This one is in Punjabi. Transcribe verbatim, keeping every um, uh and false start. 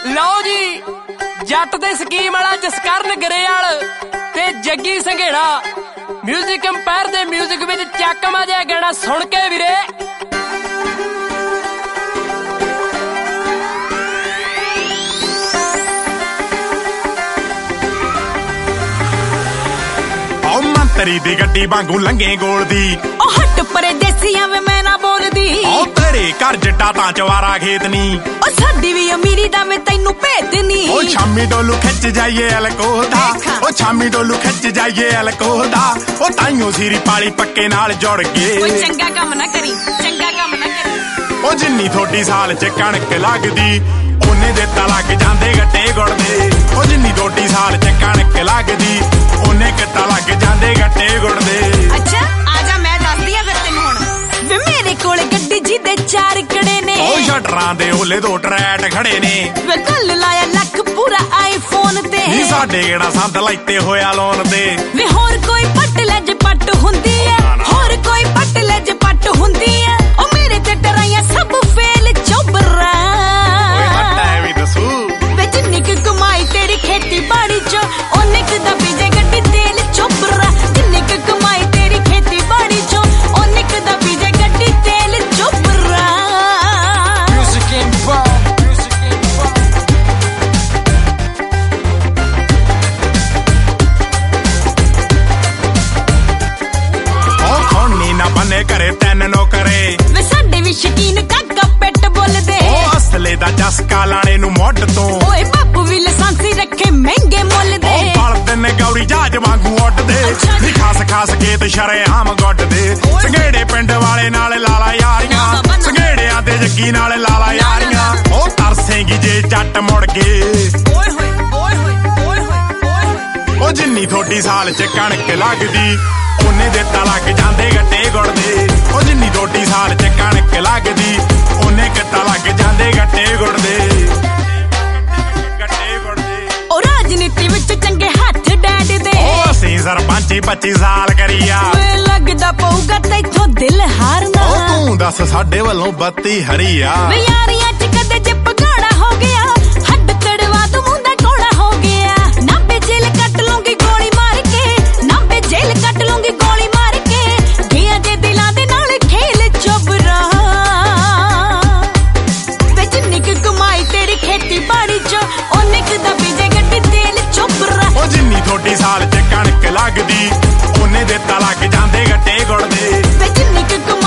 ਲਓ ਜੀ ਜੱਟ ਦੇ ਸਕੀਮ ਵਾਲਾ ਜਸਕਰਨ ਗਰੇਵਾਲ ਤੇ ਜੱਗੀ ਸੰਘੇੜਾ ਮਿਊਜ਼ਿਕ ਅੰਪਾਇਰ ਦੇ ਮਿਊਜ਼ਿਕ ਵਿੱਚ ਚੱਕਮਾ ਜਿਹਾ ਗਾਣਾ ਸੁਣ ਕੇ ਵੀਰੇ ਤੇਰੀ ਦੀ ਗੱਡੀ ਵਾਂਗੂ ਲੰਗੇ ਗੋਲ ਦੀ ਉਹ ਹੱਟ ਪਰਦੇਸੀਆਂ ਵੇ ਮੈਂ ਨਾ ਬੋਲਦੀ ਉਹ ਤੇਰੇ ਘਰ ਜੱਟਾ ਤਾਂ ਚਵਾਰਾ ਖੇਤ ਨੀ ਉਹ ਸਾਡੀ ਵੀ ਅਮੀਰੀ ਦਾ ਮੈਂ ਤੈਨੂੰ ਭੇਦ ਨੀ ਉਹ ਸ਼ਾਮੀ ਡੋਲੂ ਖਿੱਚ ਜਾਈਏ ਅਲਕੋਹ ਦਾ ਉਹ ਸ਼ਾਮੀ ਡੋਲੂ ਖਿੱਚ ਜਾਈਏ ਅਲਕੋਹ ਦਾ ਉਹ ਤਾਈਓ ਸੀਰੀ ਪਾਲੀ ਪੱਕੇ ਨਾਲ ਜੁੜ ਗਏ ਕੋਈ ਚੰਗਾ ਕੰਮ ਨਾ ਕਰੀ ਚੰਗਾ ਕੰਮ ਨਾ ਕਰੀ ਉਹ ਜਿੰਨੀ ਥੋੜੀ ਸਾਲ ਚ ਕਣਕ ਲੱਗਦੀ ਉਹਨੇ ਦੇ ਤਾਂ ਲੱਗ ਜਾਂਦੇ ਗੱਟੇ ਗੁੜਦੇ ਉਹ ਜਿੰਨੀ ਥੋੜੀ ਸਾਲ ਚ ਕਣਕ ਲੱਗਦੀ ਉਹਨੇ ਕਿੱਤਾ ਲੱਗ ਜਾਂਦੇ ਗੱਟੇ ਗੁੜਦੇ ਅੱਛਾ ਆ ਜਾ ਮੈਂ ਦੱਸਦੀ ਆ ਫਿਰ ਤੈਨੂੰ ਹੁਣ ਵੇ ਮੇਰੇ ਕੋਲ ਗੱਡੀ ਜਿਹਦੇ ਚਾਰ ਕੜੇ ਨੇ ਉਹ ਸ਼ਟਰਾਂ ਦੇ ਓਲੇ ਦੋ ਟਰੈਟ ਖੜੇ ਨੇ ਵੇ ਕੱਲ ਲਾਇਆ ਲੱਖ ਪੂਰਾ ਆਈਫੋਨ ਤੇ ਨੀ ਸਾਡੇ ਕਿਹੜਾ ਸੰਦ ਲਾਈਤੇ ਹੋਇਆ ਲੋਨ ਤੇ ਵੇ ਹੋਰ ਕੋਈ ਪੱਟ ਲੈ ਜੇ ਪੱਟ ਹੁੰਦੀ ਐ ਹੋਰ ਕੋਈ ਪੱਟ ਲੈ ਜੇ ਪੱਟ ਹੁੰਦੀ ਐ ਉਹ ਮੇਰੇ ਤੇ ਡਰਾਈਆਂ ਸਭ ਫੇਲ ਚੋਬਰਾ ਓਏ ਹੱਟਾ ਐ ਵੀ ਦੱਸੂ ਵੇ ਜਿੰਨੀ ਕੁ ਕਮਾਈ ਤੇਰੀ ਖੇਤੀ ਬਾੜੀ ਚ ਉਹਨੇ ਕੁ ਦਾ ਬੀਜੇ ਗੱਡੀ ਤੇਲ ਚੋਬਰਾ ਜਿੰਨੀ ਕੁ ਕਮਾਈ ਤੇਰੀ ਖੇਤੀ ਬਾੜੀ ਚ ਉਹਨੇ ਕੁ ਦਾ ਬੀਜੇ ਗੱਡੀ ਤੇਲ ਚੋਬਰਾ ਮਿਊਜ਼ਿਕ ਅੰਪਾਇਰ ਮਿਊਜ਼ਿਕ ਉਹ ਖੋਣੀ ਨਾ ਬਨੇ ਕਰੇ ਤੈਨ ਨੋ ਕਰੇ ਵੇ ਸਾਡੇ ਵੀ ਸ਼ਕੀਨ ਕਾਕਾ ਪੈਟ ਬੋਲਦੇ ਉਹ ਅਸਲੇ ਦਾ ਜਸਕਾ ਲਾਣੇ ਨੂੰ ਮੁੱਢ ਤੋਂ ਓਏ ਬਾਪੂ ਵੀ ਲਾਇਸੈਂਸੀ ਰੱਖੇ ਮਹਿੰਗੇ ਮੁੱਲ ਦੇ ਉਹ ਬਲਦ ਨੇ ਗੌਰੀ ਜਹਾਜ਼ ਵਾਂਗੂ ਉੱਡਦੇ ਨੀ ਖਾਸ ਖਾਸ ਕੇ ਤੇ ਸ਼ਰੇਆਮ ਗੁੱਡਦੇ ਸੰਘੇੜੇ ਪਿੰਡ ਵਾਲੇ ਨਾਲ ਲਾਲਾ ਯਾਰੀਆਂ ਸੰਘੇੜਿਆਂ ਦੇ ਜੱਗੀ ਨਾਲ ਲਾਲਾ ਯਾਰੀਆਂ ਉਹ ਤਰਸੇਂਗੀ ਜੇ ਜੱਟ ਮੁੜ ਗਏ ਓਏ ਹੋਏ ਓਏ ਹੋਏ ਓਏ ਹੋਏ ਓਏ ਹੋਏ ਉਹ ਜਿੰਨੀ ਥੋੜੀ ਸਾਲ ਚ ਕਣਕ ਲੱਗਦੀ ਉਹਨੇ ਦੇ ਤਾਂ ਲੱਗ ਜਾਂਦੇ ਗੱਟੇ ਗੁੜਦੇ ਉਹ ਜਿੰਨੀ ਥੋੜੀ ਸਾਲ ਚ ਕਣਕ ਲੱਗਦੀ ਉਹਨੇ ਕਿੱਤਾ ਲੱਗ ਜਾਂਦੇ ਗੱਟੇ ਗੁੜਦੇ ਗੱਟੇ ਗੁੜਦੇ ਉਹ ਰਾਜਨੀਤੀ ਵਿੱਚ ਚੰਗੇ ਹੱਥ ਡੈਡ ਦੇ ਉਹ ਅਸੀਂ ਸਰਪੰਚੀ ਪੱਚੀ ਸਾਲ ਕਰੀਆ ਓਏ ਲੱਗਦਾ ਪਊਗਾ ਤੈਥੋਂ ਦਿਲ ਹਾਰਨਾ ਉਹ ਤੂੰ ਦੱਸ ਸਾਡੇ ਵੱਲੋਂ ਬੱਤੀ ਹਰੀ ਆ ਵੇ ਯਾਰੀਆਂ ਚ ਕਦੇ ਜੇ ਪਗਾੜਾ ਹੋ ਗਿਆ ਹੱਡ ਤੜਵਾ ਤੂੰ ਮੁੰਡਾ ਕੋੜਾ ਹੋ ਗਿਆ ਨਾਬੇ ਜੇਲ ਕੱਟ ਲੂੰਗੀ ਗੋਲੀ ਮਾਰ ਕੇ ਨਾਬੇ ਜੇਲ ਕੱਟ ਲੂੰਗੀ ਗੋਲੀ ਮਾਰ ਕੇ ਗਿਆ ਜੇ ਦਿਲਾਂ ਦੇ ਨਾਲ ਖੇਲ ਚੋਬਰਾ ਵੇ ਜਿੰਨੀ ਕੁ ਕਮਾਈ ਤੇਰੀ ਖੇਤੀ ਬਾੜੀ ਚ ਉਹਨੇ ਕੁ ਦਾ ਬੀਜੇ ਗੱਡੀ ਤੇਲ ਚੋਬਰਾ ਉਹ ਜਿੰਨੀ ਥੋੜੀ ਸਾਲ ਚ ਕਣਕ ਲੱਗਦੀ ਉਹਨੇ ਦੇ ਤਾਂ ਲੱਗ ਜਾਂਦੇ ਗੱਟੇ ਗੁੜਦੇ ਵੇ ਜਿੰਨੀ ਕੁ ਕਮਾਈ